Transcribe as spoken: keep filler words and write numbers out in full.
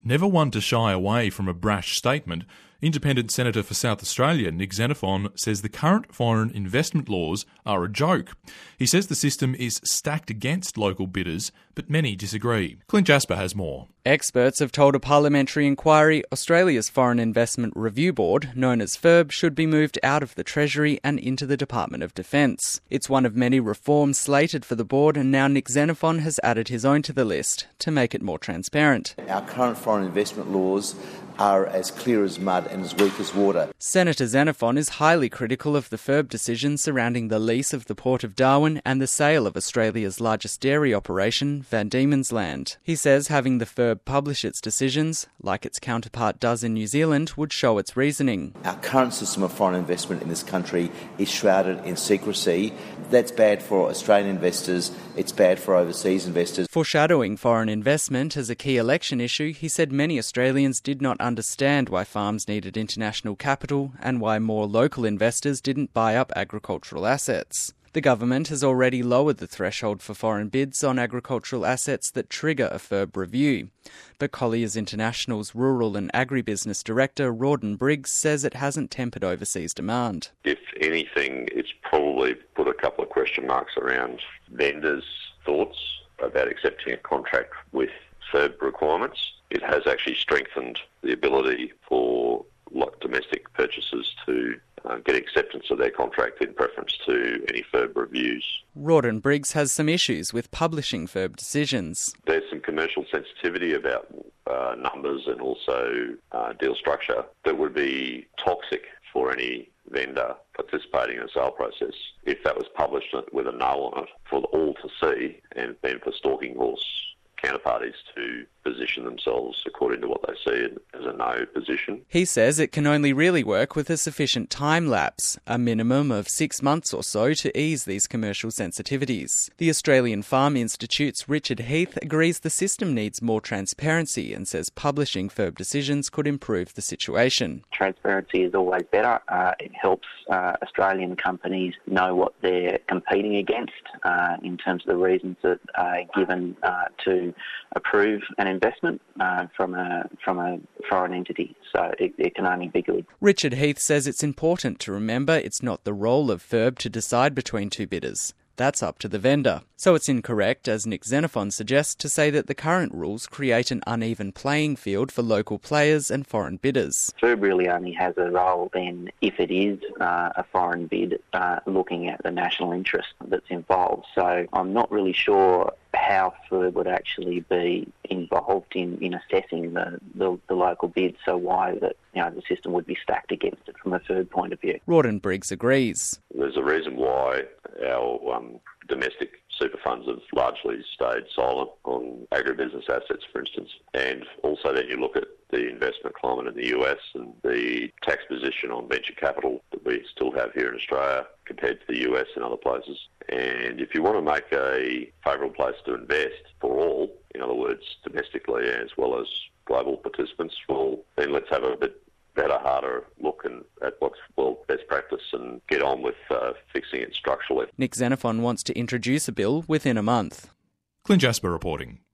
Never one to shy away from a brash statement, Independent Senator for South Australia Nick Xenophon says the current foreign investment laws are a joke. He says the system is stacked against local bidders, but many disagree. Clint Jasper has more. Experts have told a parliamentary inquiry Australia's Foreign Investment Review Board, known as F I R B, should be moved out of the Treasury and into the Department of Defence. It's one of many reforms slated for the board, and now Nick Xenophon has added his own to the list to make it more transparent. Our current foreign investment laws are as clear as mud and as weak as water. Senator Xenophon is highly critical of the F I R B decision surrounding the lease of the Port of Darwin and the sale of Australia's largest dairy operation, Van Diemen's Land. He says having the F I R B publish its decisions, like its counterpart does in New Zealand, would show its reasoning. Our current system of foreign investment in this country is shrouded in secrecy. That's bad for Australian investors, it's bad for overseas investors. Foreshadowing foreign investment as a key election issue, he said many Australians did not understand why farms needed international capital and why more local investors didn't buy up agricultural assets. The government has already lowered the threshold for foreign bids on agricultural assets that trigger a F I R B review. But Colliers International's Rural and Agribusiness Director, Rawdon Briggs, says it hasn't tempered overseas demand. If anything, it's probably put a couple of question marks around vendors' thoughts about accepting a contract with F I R B requirements. It has actually strengthened the ability for domestic purchasers to uh, get acceptance of their contract in preference to any F I R B reviews. Rawdon Briggs has some issues with publishing F I R B decisions. There's some commercial sensitivity about uh, numbers and also uh, deal structure that would be toxic for any vendor participating in a sale process if that was published with a no on it for all to see, and then for stalking horse counterparties to position themselves according to what they see as a no position. He says it can only really work with a sufficient time lapse, a minimum of six months or so, to ease these commercial sensitivities. The Australian Farm Institute's Richard Heath agrees the system needs more transparency and says publishing F I R B decisions could improve the situation. Transparency is always better. Uh, it helps uh, Australian companies know what they're competing against uh, in terms of the reasons that are given uh, to approve an investment uh, from a from a foreign entity. So it, it can only be good. Richard Heath says it's important to remember it's not the role of F I R B to decide between two bidders. That's up to the vendor. So it's incorrect, as Nick Xenophon suggests, to say that the current rules create an uneven playing field for local players and foreign bidders. F I R B really only has a role then if it is uh, a foreign bid uh, looking at the national interest that's involved. So I'm not really sure how F I R B would actually be involved in, in assessing the, the, the local bid, so why that you know the system would be stacked against it from a F I R B point of view. Rawdon Briggs agrees. There's a reason why our um, domestic super funds have largely stayed silent on agribusiness assets, for instance. And also then you look at the investment climate in the U S and the tax position on venture capital that we still have here in Australia compared to the U S and other places. And if you want to make a favourable place to invest for all, in other words, domestically as well as global participants, well, then let's have a bit better, harder look and at what's well best practice and get on with uh, fixing it structurally. Nick Xenophon wants to introduce a bill within a month. Clint Jasper reporting.